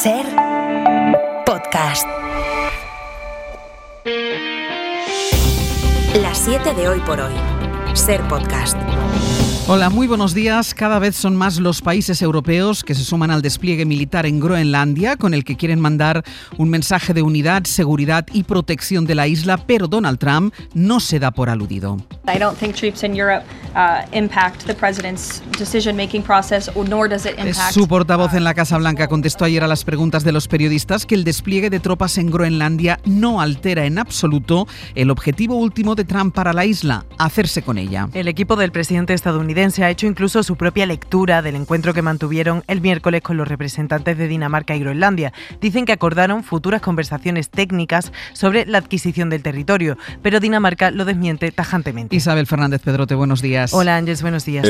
Ser podcast. Las 7 de hoy por hoy. Ser podcast. Hola, muy buenos días. Cada vez son más los países europeos que se suman al despliegue militar en Groenlandia, con el que quieren mandar un mensaje de unidad, seguridad y protección de la isla, pero Donald Trump no se da por aludido. I don't think troops in Europe impact the president's decision-making process, nor does it impact. Su portavoz en la Casa Blanca contestó ayer a las preguntas de los periodistas que el despliegue de tropas en Groenlandia no altera en absoluto el objetivo último de Trump para la isla, hacerse con ella. El equipo del presidente estadounidense ha hecho incluso su propia lectura del encuentro que mantuvieron el miércoles con los representantes de Dinamarca y Groenlandia. Dicen que acordaron futuras conversaciones técnicas sobre la adquisición del territorio, pero Dinamarca lo desmiente tajantemente. Isabel Fernández Pedrote, buenos días. Hola Ángels, buenos días.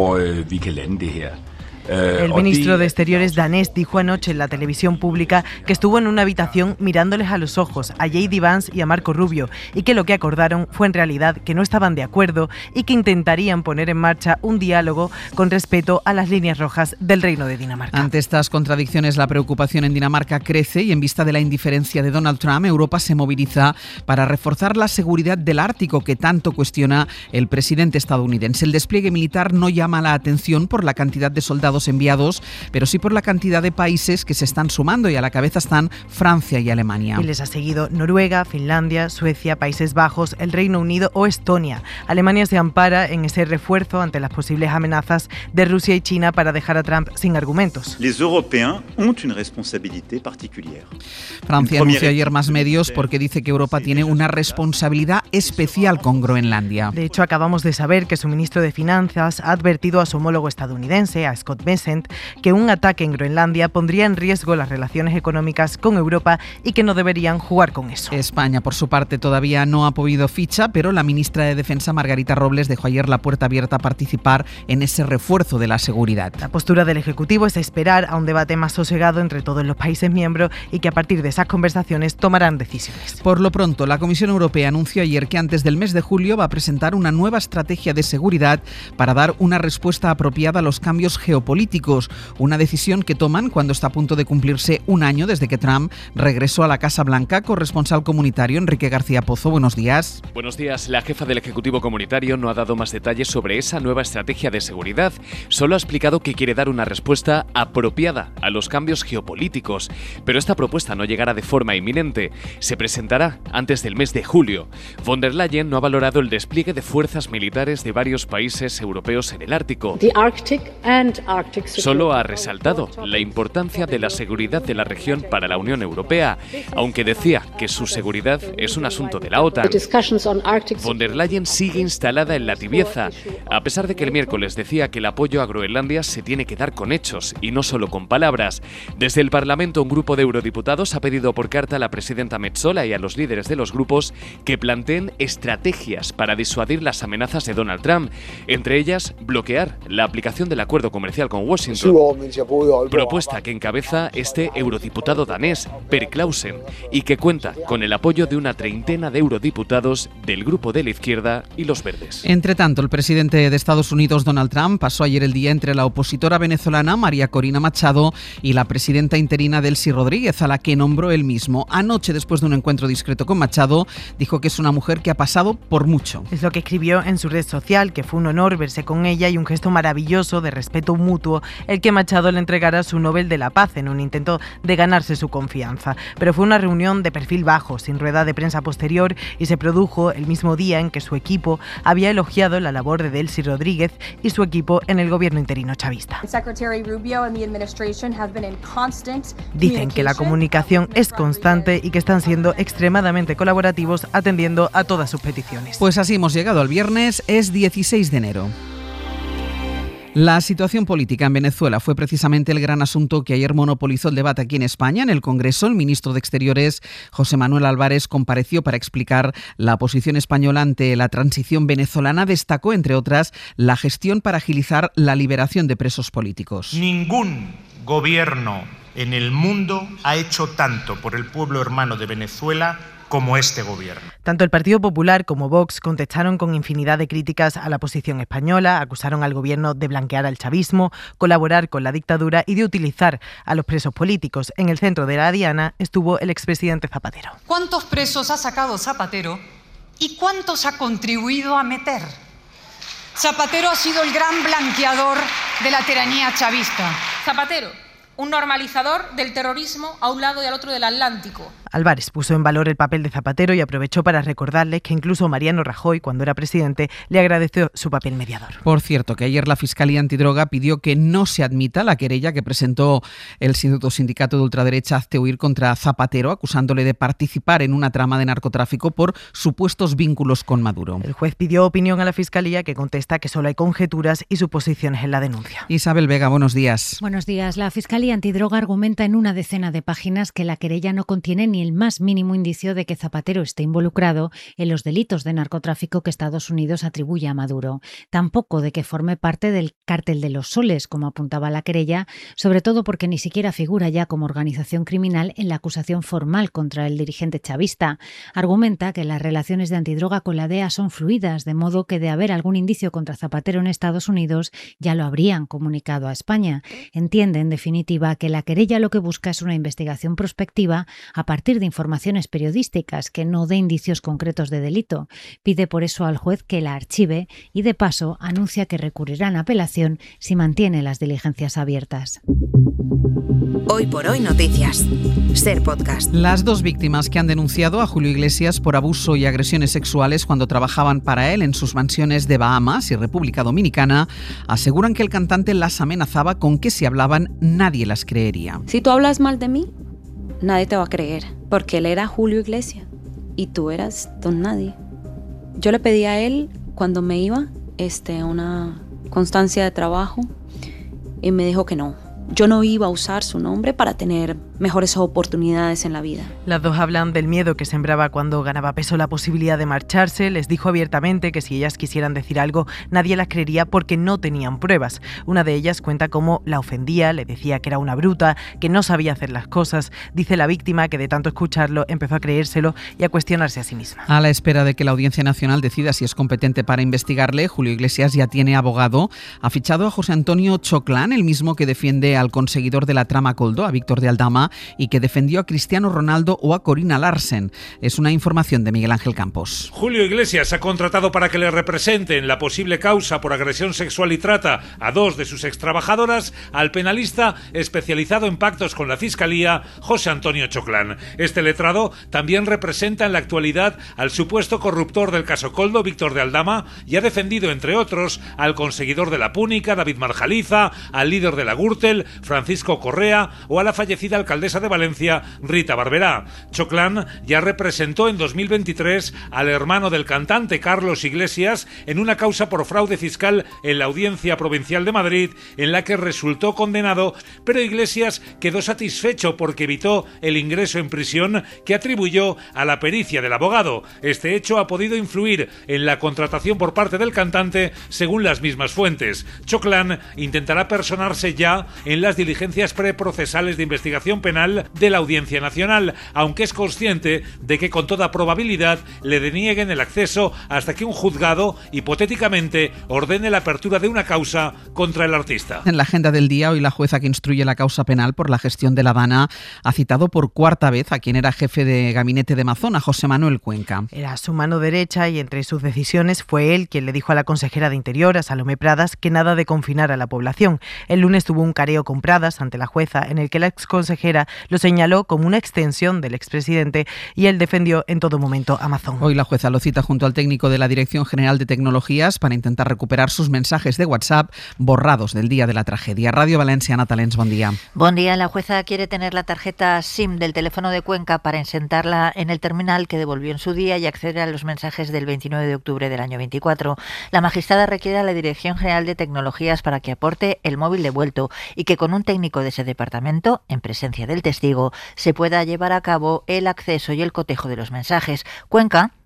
El ministro de Exteriores danés dijo anoche en la televisión pública que estuvo en una habitación mirándoles a los ojos a J.D. Vance y a Marco Rubio y que lo que acordaron fue en realidad que no estaban de acuerdo y que intentarían poner en marcha un diálogo con respeto a las líneas rojas del Reino de Dinamarca. Ante estas contradicciones, la preocupación en Dinamarca crece y en vista de la indiferencia de Donald Trump, Europa se moviliza para reforzar la seguridad del Ártico que tanto cuestiona el presidente estadounidense. El despliegue militar no llama la atención por la cantidad de soldados enviados, pero sí por la cantidad de países que se están sumando y a la cabeza están Francia y Alemania. Y les ha seguido Noruega, Finlandia, Suecia, Países Bajos, el Reino Unido o Estonia. Alemania se ampara en ese refuerzo ante las posibles amenazas de Rusia y China para dejar a Trump sin argumentos. Les Européens ont une responsabilité particulière. Francia anunció ayer más medios porque dice que Europa tiene una responsabilidad especial con Groenlandia. De hecho, acabamos de saber que su ministro de Finanzas ha advertido a su homólogo estadounidense, a Scott Bessent, que un ataque en Groenlandia pondría en riesgo las relaciones económicas con Europa y que no deberían jugar con eso. España, por su parte, todavía no ha movido ficha, pero la ministra de Defensa, Margarita Robles, dejó ayer la puerta abierta a participar en ese refuerzo de la seguridad. La postura del Ejecutivo es esperar a un debate más sosegado entre todos los países miembros y que a partir de esas conversaciones tomarán decisiones. Por lo pronto, la Comisión Europea anunció ayer que antes del mes de julio va a presentar una nueva estrategia de seguridad para dar una respuesta apropiada a los cambios geopolíticos, una decisión que toman cuando está a punto de cumplirse un año desde que Trump regresó a la Casa Blanca. Corresponsal comunitario Enrique García Pozo, buenos días. Buenos días. La jefa del Ejecutivo Comunitario no ha dado más detalles sobre esa nueva estrategia de seguridad. Solo ha explicado que quiere dar una respuesta apropiada a los cambios geopolíticos. Pero esta propuesta no llegará de forma inminente. Se presentará antes del mes de julio. Von der Leyen no ha valorado el despliegue de fuerzas militares de varios países europeos en el Ártico. Solo ha resaltado la importancia de la seguridad de la región para la Unión Europea, aunque decía que su seguridad es un asunto de la OTAN. Von der Leyen sigue instalada en la tibieza, a pesar de que el miércoles decía que el apoyo a Groenlandia se tiene que dar con hechos y no solo con palabras. Desde el Parlamento, un grupo de eurodiputados ha pedido por carta a la presidenta Metsola y a los líderes de los grupos que planteen estrategias para disuadir las amenazas de Donald Trump, entre ellas bloquear la aplicación del acuerdo comercial con Washington, propuesta que encabeza este eurodiputado danés, Per Clausen, y que cuenta con el apoyo de una treintena de eurodiputados del grupo de la izquierda y los verdes. Entre tanto, el presidente de Estados Unidos, Donald Trump, pasó ayer el día entre la opositora venezolana María Corina Machado y la presidenta interina Delcy Rodríguez, a la que nombró él mismo. Anoche, después de un encuentro discreto con Machado, dijo que es una mujer que ha pasado por mucho. Es lo que escribió en su red social, que fue un honor verse con ella y un gesto maravilloso de respeto mutuo el que Machado le entregara su Nobel de la Paz en un intento de ganarse su confianza. Pero fue una reunión de perfil bajo, sin rueda de prensa posterior, y se produjo el mismo día en que su equipo había elogiado la labor de Delcy Rodríguez y su equipo en el gobierno interino chavista. Dicen que la comunicación es constante y que están siendo extremadamente colaborativos atendiendo a todas sus peticiones. Pues así hemos llegado al viernes, es 16 de enero. La situación política en Venezuela fue precisamente el gran asunto que ayer monopolizó el debate aquí en España. En el Congreso, el ministro de Exteriores, José Manuel Álvarez, compareció para explicar la posición española ante la transición venezolana. Destacó, entre otras, la gestión para agilizar la liberación de presos políticos. Ningún gobierno en el mundo ha hecho tanto por el pueblo hermano de Venezuela como este gobierno. Tanto el Partido Popular como Vox contestaron con infinidad de críticas a la posición española, acusaron al gobierno de blanquear al chavismo, colaborar con la dictadura y de utilizar a los presos políticos. En el centro de la diana estuvo el expresidente Zapatero. ¿Cuántos presos ha sacado Zapatero y cuántos ha contribuido a meter? Zapatero ha sido el gran blanqueador de la tiranía chavista. Zapatero, un normalizador del terrorismo a un lado y al otro del Atlántico. Álvarez puso en valor el papel de Zapatero y aprovechó para recordarles que incluso Mariano Rajoy, cuando era presidente, le agradeció su papel mediador. Por cierto, que ayer la Fiscalía Antidroga pidió que no se admita la querella que presentó el sindicato de ultraderecha Hazte Oír contra Zapatero, acusándole de participar en una trama de narcotráfico por supuestos vínculos con Maduro. El juez pidió opinión a la Fiscalía, que contesta que solo hay conjeturas y suposiciones en la denuncia. Isabel Vega, buenos días. Buenos días. La Fiscalía Antidroga argumenta en una decena de páginas que la querella no contiene ni el más mínimo indicio de que Zapatero esté involucrado en los delitos de narcotráfico que Estados Unidos atribuye a Maduro. Tampoco de que forme parte del cártel de los soles, como apuntaba la querella, sobre todo porque ni siquiera figura ya como organización criminal en la acusación formal contra el dirigente chavista. Argumenta que las relaciones de Antidroga con la DEA son fluidas, de modo que de haber algún indicio contra Zapatero en Estados Unidos ya lo habrían comunicado a España. Entiende, en definitiva, que la querella lo que busca es una investigación prospectiva a partir de informaciones periodísticas que no dé indicios concretos de delito. Pide por eso al juez que la archive y, de paso, anuncia que recurrirá en apelación si mantiene las diligencias abiertas. Hoy por hoy noticias. Ser Podcast. Las dos víctimas que han denunciado a Julio Iglesias por abuso y agresiones sexuales cuando trabajaban para él en sus mansiones de Bahamas y República Dominicana aseguran que el cantante las amenazaba con que si hablaban nadie las creería. Si tú hablas mal de mí, nadie te va a creer, porque él era Julio Iglesias y tú eras don nadie. Yo le pedí a él, cuando me iba, una constancia de trabajo y me dijo que no. Yo no iba a usar su nombre para tener mejores oportunidades en la vida. Las dos hablan del miedo que sembraba cuando ganaba peso la posibilidad de marcharse. Les dijo abiertamente que si ellas quisieran decir algo, nadie las creería porque no tenían pruebas. Una de ellas cuenta cómo la ofendía, le decía que era una bruta, que no sabía hacer las cosas. Dice la víctima que de tanto escucharlo empezó a creérselo y a cuestionarse a sí misma. A la espera de que la Audiencia Nacional decida si es competente para investigarle, Julio Iglesias ya tiene abogado. Ha fichado a José Antonio Choclán, el mismo que defiende al conseguidor de la trama Koldo, a Víctor de Aldama, y que defendió a Cristiano Ronaldo o a Corina Larsen. Es una información de Miguel Ángel Campos. Julio Iglesias ha contratado para que le representen la posible causa por agresión sexual y trata a dos de sus extrabajadoras al penalista especializado en pactos con la Fiscalía, José Antonio Choclán. Este letrado también representa en la actualidad al supuesto corruptor del caso Koldo, Víctor de Aldama, y ha defendido, entre otros, al conseguidor de la Púnica, David Marjaliza, al líder de la Gürtel, Francisco Correa, o a la fallecida alcaldesa de Valencia, Rita Barberá. Choclán ya representó en 2023 al hermano del cantante Carlos Iglesias en una causa por fraude fiscal en la Audiencia Provincial de Madrid, en la que resultó condenado, pero Iglesias quedó satisfecho porque evitó el ingreso en prisión que atribuyó a la pericia del abogado. Este hecho ha podido influir en la contratación por parte del cantante, según las mismas fuentes. Choclán intentará personarse ya en las diligencias preprocesales de investigación penal de la Audiencia Nacional, aunque es consciente de que con toda probabilidad le denieguen el acceso hasta que un juzgado, hipotéticamente, ordene la apertura de una causa contra el artista. En la agenda del día, hoy la jueza que instruye la causa penal por la gestión de La Habana ha citado por cuarta vez a quien era jefe de gabinete de Mazón, a José Manuel Cuenca. Era su mano derecha y entre sus decisiones fue él quien le dijo a la consejera de Interior, a Salomé Pradas, que nada de confinar a la población. El lunes tuvo un careo con Pradas ante la jueza en el que la exconsejera lo señaló como una extensión del expresidente y él defendió en todo momento a Mazón. Hoy la jueza lo cita junto al técnico de la Dirección General de Tecnologías para intentar recuperar sus mensajes de WhatsApp borrados del día de la tragedia. Radio Valencia, Natalens, buen día. Buen día. La jueza quiere tener la tarjeta SIM del teléfono de Cuenca para insertarla en el terminal que devolvió en su día y acceder a los mensajes del 29 de octubre del año 24. La magistrada requiere a la Dirección General de Tecnologías para que aporte el móvil devuelto y que con un técnico de ese departamento, en presencia del testigo, se pueda llevar a cabo el acceso y el cotejo de los mensajes. Cuenca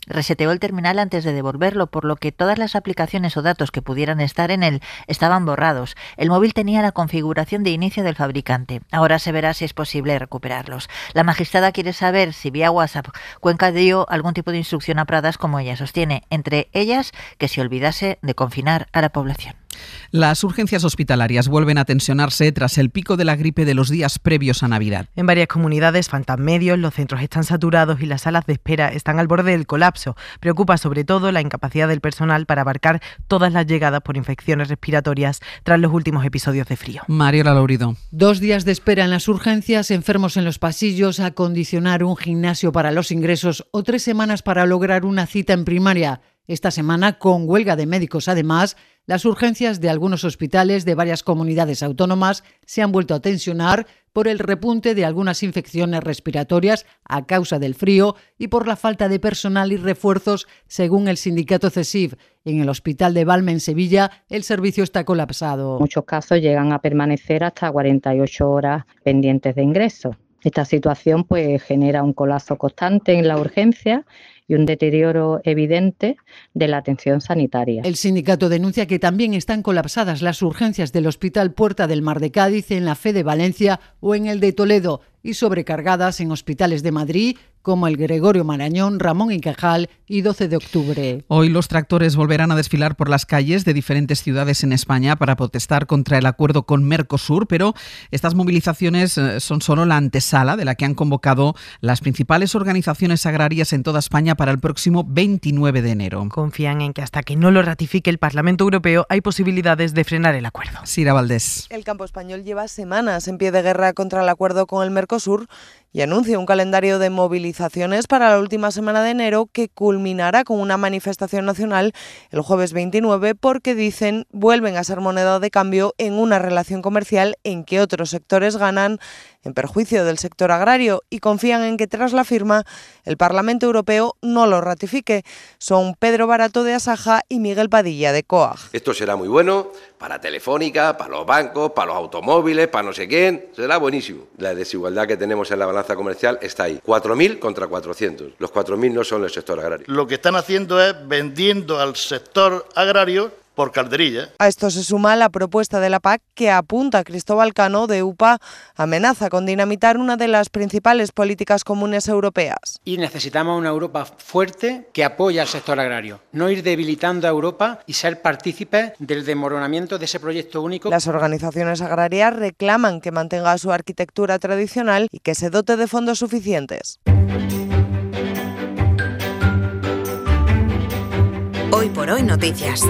reseteó el terminal antes de devolverlo, por lo que todas las aplicaciones o datos que pudieran estar en él estaban borrados. El móvil tenía la configuración de inicio del fabricante. Ahora se verá si es posible recuperarlos. La magistrada quiere saber si vía WhatsApp Cuenca dio algún tipo de instrucción a Pradas, como ella sostiene, entre ellas que se olvidase de confinar a la población. Las urgencias hospitalarias vuelven a tensionarse tras el pico de la gripe de los días previos a Navidad. En varias comunidades faltan medios, los centros están saturados y las salas de espera están al borde del colapso. Preocupa sobre todo la incapacidad del personal para abarcar todas las llegadas por infecciones respiratorias tras los últimos episodios de frío. Mariola Lourido. 2 días de espera en las urgencias, enfermos en los pasillos, acondicionar un gimnasio para los ingresos o 3 semanas para lograr una cita en primaria. Esta semana, con huelga de médicos además, las urgencias de algunos hospitales de varias comunidades autónomas se han vuelto a tensionar por el repunte de algunas infecciones respiratorias a causa del frío y por la falta de personal y refuerzos, según el sindicato CESIF. En el hospital de Valme, en Sevilla, el servicio está colapsado. En muchos casos llegan a permanecer hasta 48 horas pendientes de ingreso. Esta situación genera un colapso constante en la urgencia y un deterioro evidente de la atención sanitaria. El sindicato denuncia que también están colapsadas las urgencias del Hospital Puerta del Mar de Cádiz, en la FE de Valencia o en el de Toledo, y sobrecargadas en hospitales de Madrid como el Gregorio Marañón, Ramón y Cajal y 12 de octubre. Hoy los tractores volverán a desfilar por las calles de diferentes ciudades en España para protestar contra el acuerdo con Mercosur, pero estas movilizaciones son solo la antesala de la que han convocado las principales organizaciones agrarias en toda España para el próximo 29 de enero. Confían en que hasta que no lo ratifique el Parlamento Europeo hay posibilidades de frenar el acuerdo. Sira Valdés. El campo español lleva semanas en pie de guerra contra el acuerdo con el Mercosur y anuncia un calendario de movilizaciones para la última semana de enero que culminará con una manifestación nacional el jueves 29 porque, dicen, vuelven a ser moneda de cambio en una relación comercial en que otros sectores ganan en perjuicio del sector agrario y confían en que tras la firma el Parlamento Europeo no lo ratifique. Son Pedro Barato de Asaja y Miguel Padilla de COAG. Esto será muy bueno para Telefónica, para los bancos, para los automóviles, para no sé quién, será buenísimo. La desigualdad que tenemos en la balanza comercial está ahí, 4.000 contra 400. Los 4.000 no son el sector agrario. Lo que están haciendo es vendiendo al sector agrario por calderilla. A esto se suma la propuesta de la PAC que apunta a Cristóbal Cano de UPA, amenaza con dinamitar una de las principales políticas comunes europeas. Y necesitamos una Europa fuerte que apoye al sector agrario, no ir debilitando a Europa y ser partícipes del desmoronamiento de ese proyecto único. Las organizaciones agrarias reclaman que mantenga su arquitectura tradicional y que se dote de fondos suficientes. Hoy por hoy noticias.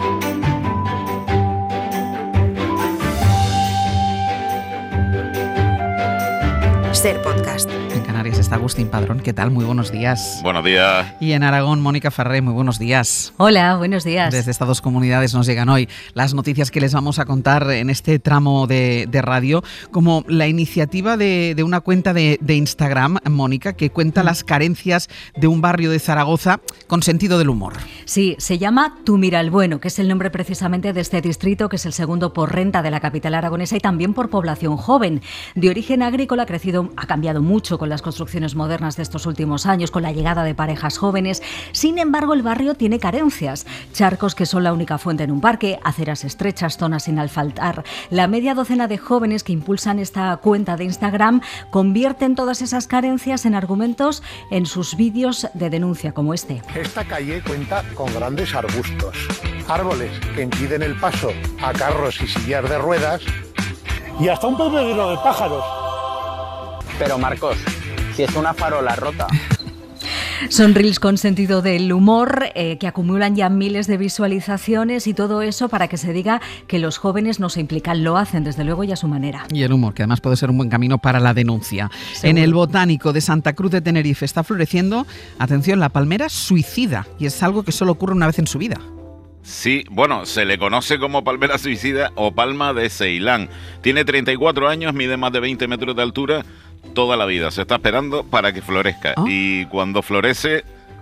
Ser podcast. En Canarias está Agustín Padrón. ¿Qué tal? Muy buenos días. Buenos días. Y en Aragón, Mónica Ferré. Muy buenos días. Hola, buenos días. Desde estas dos comunidades nos llegan hoy las noticias que les vamos a contar en este tramo de radio, como la iniciativa de una cuenta de Instagram, Mónica, que cuenta las carencias de un barrio de Zaragoza con sentido del humor. Sí, se llama Tú Mira el Bueno, que es el nombre precisamente de este distrito, que es el segundo por renta de la capital aragonesa y también por población joven. De origen agrícola, ha cambiado mucho con las construcciones modernas de estos últimos años, con la llegada de parejas jóvenes. Sin embargo, el barrio tiene carencias. Charcos que son la única fuente en un parque, aceras estrechas, zonas sin asfaltar. La media docena de jóvenes que impulsan esta cuenta de Instagram convierten todas esas carencias en argumentos en sus vídeos de denuncia, como este. Esta calle cuenta con grandes arbustos, árboles que impiden el paso a carros y sillas de ruedas y hasta un bebedero de pájaros. Pero Marcos, si es una farola rota. Son reels con sentido del humor que acumulan ya miles de visualizaciones y todo eso para que se diga que los jóvenes no se implican, lo hacen desde luego y a su manera. Y el humor, que además puede ser un buen camino para la denuncia. ¿Seguro? En el Botánico de Santa Cruz de Tenerife está floreciendo, atención, la palmera suicida, y es algo que solo ocurre una vez en su vida. Sí, bueno, se le conoce como palmera suicida o palma de Ceilán. Tiene 34 años, mide más de 20 metros de altura. Toda la vida se está esperando para que florezca. Y cuando florece,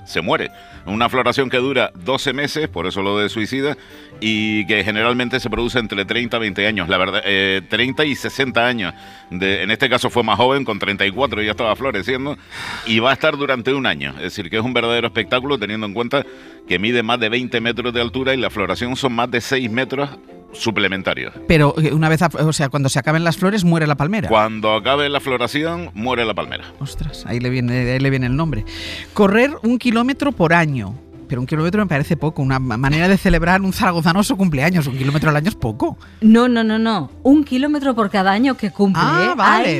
se muere. Una floración que dura 12 meses, por eso lo de suicida, y que generalmente se produce entre 30 y 20 años, la verdad, 30 y 60 años. En este caso fue más joven, con 34 ya estaba floreciendo, y va a estar durante un año. Es decir, que es un verdadero espectáculo, teniendo en cuenta que mide más de 20 metros de altura y la floración son más de 6 metros suplementarios. Pero una vez, cuando se acaben las flores, muere la palmera. Cuando acabe la floración, muere la palmera. Ostras, ahí le viene el nombre. Correr 1 kilómetro por año. Pero 1 kilómetro me parece poco. Una manera de celebrar un zaragozanoso cumpleaños. 1 kilómetro al año es poco. No. 1 kilómetro por cada año que cumple. Vale.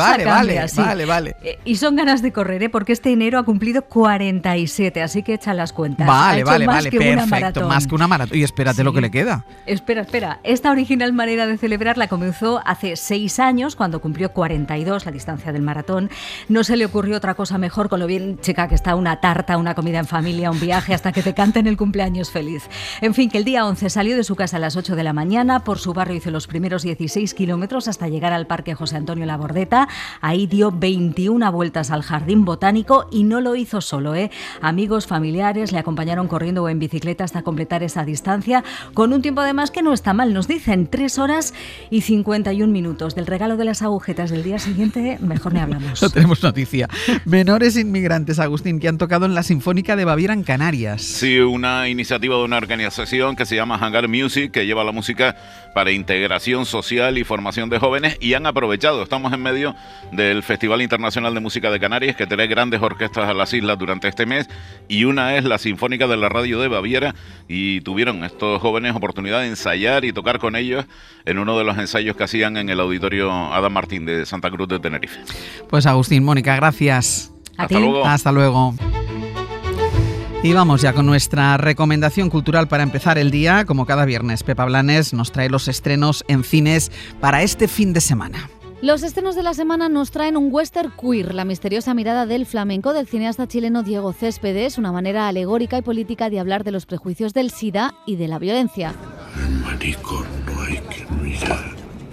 Y son ganas de correr, porque este enero ha cumplido 47, así que echa las cuentas. Vale, perfecto. Más que una maratón. Y espérate lo que le queda. Espera. Esta original manera de celebrarla comenzó hace 6 años, cuando cumplió 42, la distancia del maratón. No se le ocurrió otra cosa mejor, con lo bien chica que está, una tarta, una comida en familia, un viaje, hasta que te canten el cumpleaños feliz. En fin, que el día 11 salió de su casa a las 8 de la mañana, por su barrio hizo los primeros 16 kilómetros hasta llegar al Parque José Antonio Labordeta. Ahí dio 21 vueltas al Jardín Botánico y no lo hizo solo, Amigos, familiares le acompañaron corriendo o en bicicleta hasta completar esa distancia, con un tiempo además que no está mal, nos dicen 3 horas y 51 minutos. Del regalo de las agujetas del día siguiente, mejor ni hablamos. No tenemos noticia. Menores inmigrantes, Agustín, que han tocado en la Sinfónica de Baviera en Canarias. Sí, una iniciativa de una organización que se llama Hangar Music, que lleva la música para integración social y formación de jóvenes, y han aprovechado. Estamos en medio del Festival Internacional de Música de Canarias, que trae grandes orquestas a las islas durante este mes, y una es la Sinfónica de la Radio de Baviera, y tuvieron estos jóvenes oportunidad de ensayar y tocar con ellos en uno de los ensayos que hacían en el Auditorio Adam Martín de Santa Cruz de Tenerife. Pues Agustín, Mónica, gracias. Hasta luego. Hasta luego. Y vamos ya con nuestra recomendación cultural para empezar el día. Como cada viernes, Pepa Blanes nos trae los estrenos en cines para este fin de semana. Los estrenos de la semana nos traen un western queer, la misteriosa mirada del flamenco del cineasta chileno Diego Céspedes, una manera alegórica y política de hablar de los prejuicios del SIDA y de la violencia. El maricón no hay que mirar.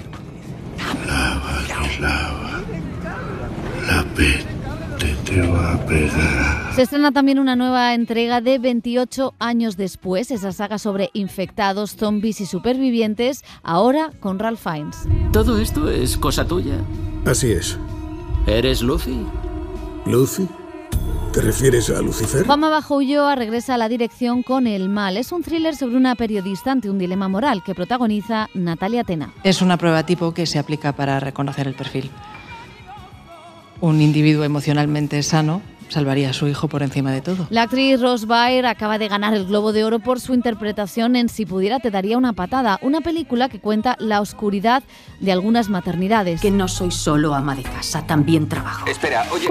Lava. La peste te va a pegar. Se estrena también una nueva entrega de 28 años después, esa saga sobre infectados, zombies y supervivientes, ahora con Ralph Fiennes. ¿Todo esto es cosa tuya? Así es. ¿Eres Lucy? ¿Lucy? ¿Te refieres a Lucifer? Juanma Bajo Ulloa regresa a la dirección con El Mal. Es un thriller sobre una periodista ante un dilema moral que protagoniza Natalia Tena. Es una prueba tipo que se aplica para reconocer el perfil. Un individuo emocionalmente sano salvaría a su hijo por encima de todo. La actriz Rose Byrne acaba de ganar el Globo de Oro por su interpretación en Si pudiera te daría una patada, una película que cuenta la oscuridad de algunas maternidades. Que no soy solo ama de casa, también trabajo. Espera, oye...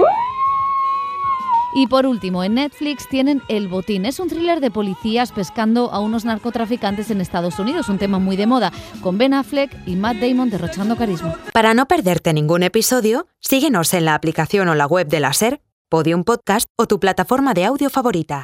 Y por último, en Netflix tienen El Botín. Es un thriller de policías pescando a unos narcotraficantes en Estados Unidos, un tema muy de moda, con Ben Affleck y Matt Damon derrochando carisma. Para no perderte ningún episodio, síguenos en la aplicación o la web de la SER, Podium Podcast o tu plataforma de audio favorita.